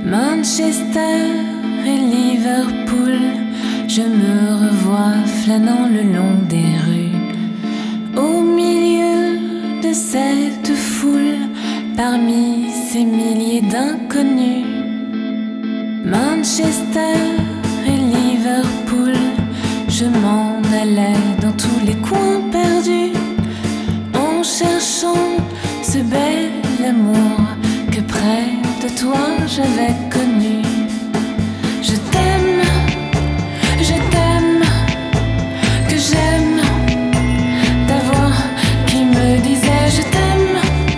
Manchester et Liverpool, je me revois flânant le long des rues, au milieu de cette foule, parmi ces milliers d'inconnus. Manchester et Liverpool, je m'en allais dans tous les coins perdus, en cherchant ce bel amour que près de toi j'avais connu. Je t'aime, que j'aime ta voix qui me disait je t'aime,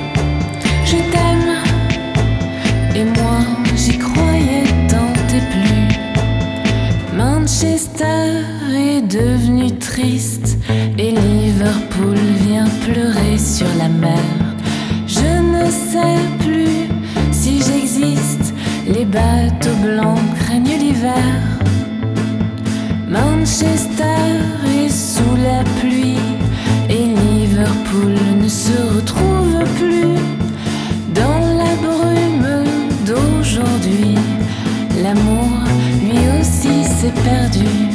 et moi j'y croyais tant et plus. Manchester est devenu triste et Liverpool vient pleurer sur la mer. Je ne sais plus si j'existe, les bateaux blancs craignent l'hiver. Manchester est sous la pluie et Liverpool ne se retrouve plus. Dans la brume d'aujourd'hui, l'amour lui aussi s'est perdu.